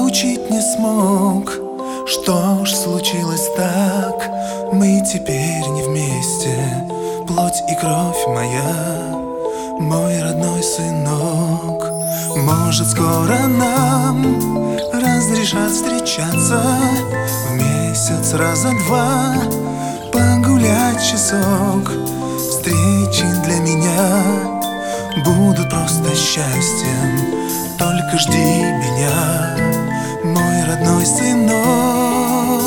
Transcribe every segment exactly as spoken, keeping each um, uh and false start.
разлучить не смог. Что ж случилось так? Мы теперь не вместе, плоть и кровь моя, мой родной сынок. Может, скоро нам разрешат встречаться в месяц раза два, погулять часок. Встречи для меня будут просто счастьем, только жди меня, мой родной сынок.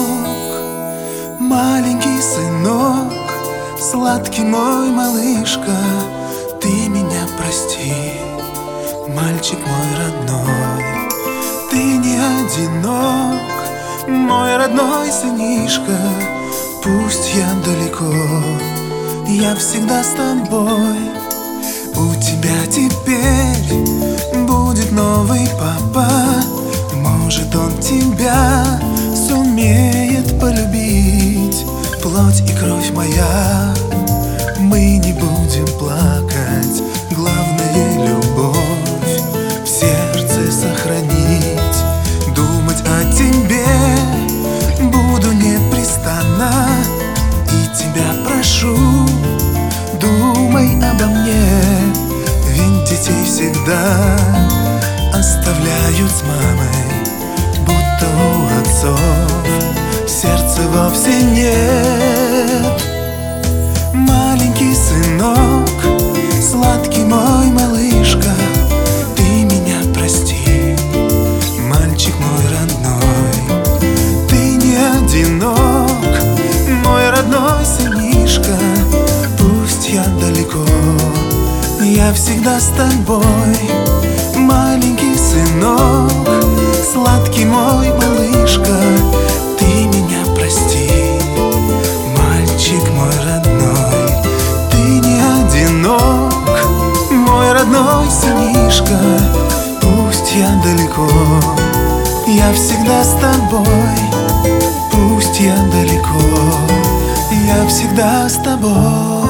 Маленький сынок, сладкий мой малышка, ты меня прости, мальчик мой родной. Ты не одинок, мой родной сынишка. Пусть я далеко, я всегда с тобой. У тебя теперь будет новый папа. Может, он тебя сумеет полюбить. Плоть и кровь моя, мы не будем плакать. Главное — любовь в сердце сохранить. Думать о тебе буду непрестанно, и тебя прошу, думай обо мне. Ведь детей всегда оставляют с мамой, будто у отцов сердца вовсе нет. Маленький сынок, сладкий мой малышка, ты меня прости, мальчик мой родной. Ты не одинок, мой родной сынишка. Пусть я далеко, я всегда с тобой. Маленький сынок, сладкий мой малышка, ты меня прости, мальчик мой родной. Ты не одинок, мой родной сынишка. Пусть я далеко, я всегда с тобой. Пусть я далеко, я всегда с тобой.